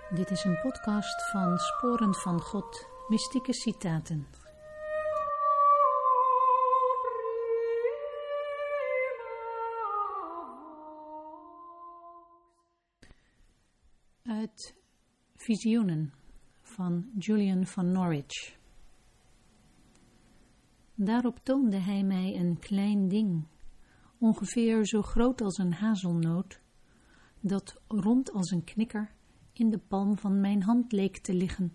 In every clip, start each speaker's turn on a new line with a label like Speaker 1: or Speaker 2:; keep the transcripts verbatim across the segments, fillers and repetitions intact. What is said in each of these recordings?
Speaker 1: Dit is een podcast van Sporen van God, mystieke citaten. Uit Visioenen van Julian van Norwich. Daarop toonde hij mij een klein ding, ongeveer zo groot als een hazelnoot, dat rond als een knikker in de palm van mijn hand leek te liggen.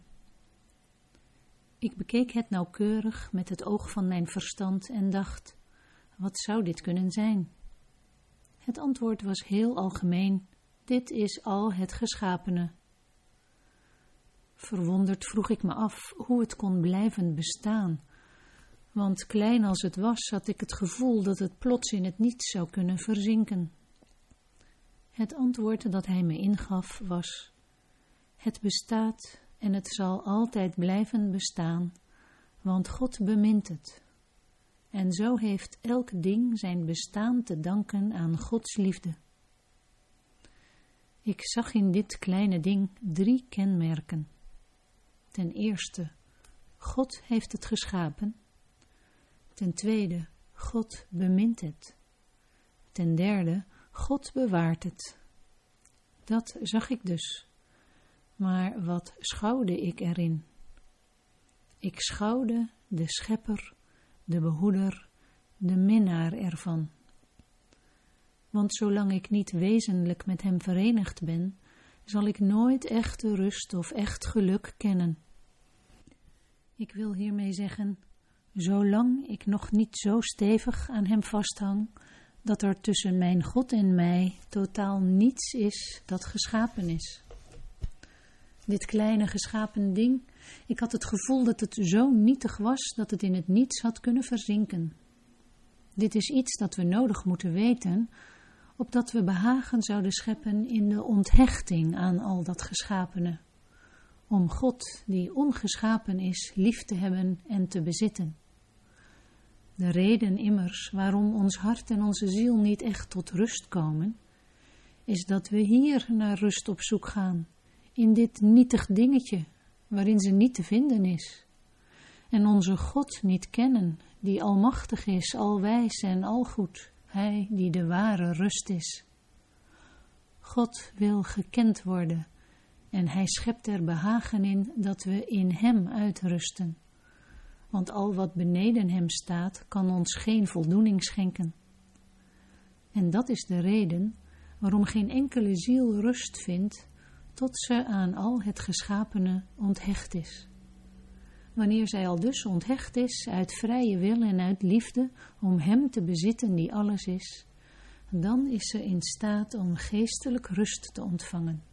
Speaker 1: Ik bekeek het nauwkeurig met het oog van mijn verstand en dacht, wat zou dit kunnen zijn? Het antwoord was heel algemeen, dit is al het geschapene. Verwonderd vroeg ik me af hoe het kon blijven bestaan, want klein als het was, had ik het gevoel dat het plots in het niets zou kunnen verzinken. Het antwoord dat hij me ingaf was, het bestaat en het zal altijd blijven bestaan, want God bemint het. En zo heeft elk ding zijn bestaan te danken aan Gods liefde. Ik zag in dit kleine ding drie kenmerken. Ten eerste, God heeft het geschapen. Ten tweede, God bemint het. Ten derde, God bewaart het. Dat zag ik dus. Maar wat schouwde ik erin? Ik schouwde de schepper, de behoeder, de minnaar ervan. Want zolang ik niet wezenlijk met hem verenigd ben, zal ik nooit echte rust of echt geluk kennen. Ik wil hiermee zeggen, zolang ik nog niet zo stevig aan hem vasthang, dat er tussen mijn God en mij totaal niets is dat geschapen is. Dit kleine geschapen ding, ik had het gevoel dat het zo nietig was dat het in het niets had kunnen verzinken. Dit is iets dat we nodig moeten weten, opdat we behagen zouden scheppen in de onthechting aan al dat geschapene, om God, die ongeschapen is, lief te hebben en te bezitten. De reden immers waarom ons hart en onze ziel niet echt tot rust komen, is dat we hier naar rust op zoek gaan, in dit nietig dingetje, waarin ze niet te vinden is, en onze God niet kennen, die almachtig is, alwijs en algoed, Hij die de ware rust is. God wil gekend worden, en Hij schept er behagen in dat we in Hem uitrusten, want al wat beneden Hem staat, kan ons geen voldoening schenken. En dat is de reden waarom geen enkele ziel rust vindt, tot ze aan al het geschapene onthecht is. Wanneer zij al dus onthecht is, uit vrije wil en uit liefde, om Hem te bezitten die alles is, dan is ze in staat om geestelijk rust te ontvangen.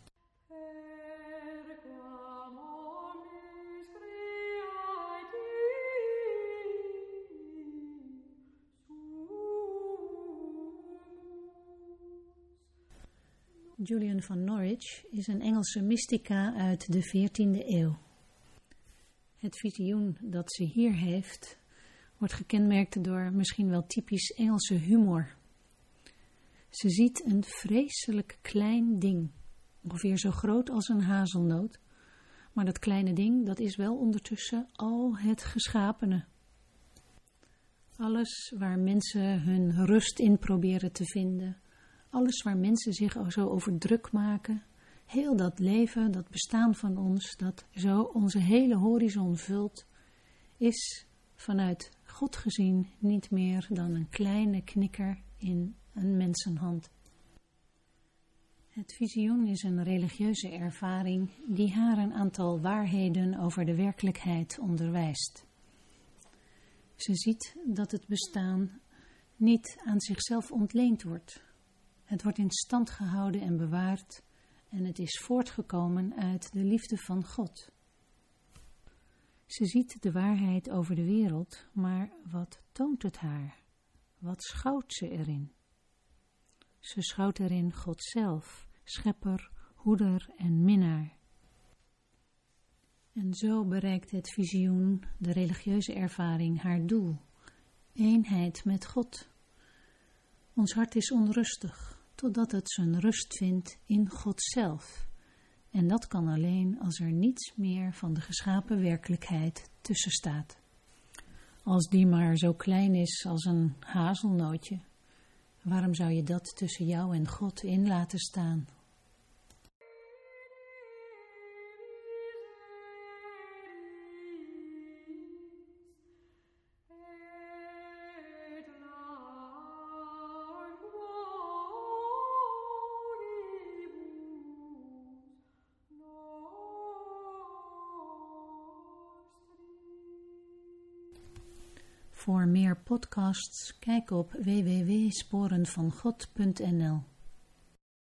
Speaker 1: Julian van Norwich is een Engelse mystica uit de veertiende eeuw. Het visioen dat ze hier heeft, wordt gekenmerkt door misschien wel typisch Engelse humor. Ze ziet een vreselijk klein ding, ongeveer zo groot als een hazelnoot, maar dat kleine ding, dat is wel ondertussen al het geschapene. Alles waar mensen hun rust in proberen te vinden, alles waar mensen zich zo over druk maken, heel dat leven, dat bestaan van ons, dat zo onze hele horizon vult, is vanuit God gezien niet meer dan een kleine knikker in een mensenhand. Het visioen is een religieuze ervaring die haar een aantal waarheden over de werkelijkheid onderwijst. Ze ziet dat het bestaan niet aan zichzelf ontleend wordt. Het wordt in stand gehouden en bewaard en het is voortgekomen uit de liefde van God. Ze ziet de waarheid over de wereld, maar wat toont het haar? Wat schouwt ze erin? Ze schouwt erin God zelf, schepper, hoeder en minnaar. En zo bereikt het visioen, de religieuze ervaring, haar doel. Eenheid met God. Ons hart is onrustig, totdat het zijn rust vindt in God zelf, En dat kan alleen als er niets meer van de geschapen werkelijkheid tussen staat. Als die maar zo klein is als een hazelnootje, waarom zou je dat tussen jou en God in laten staan? Voor meer podcasts kijk op w w w punt sporen van god punt n l.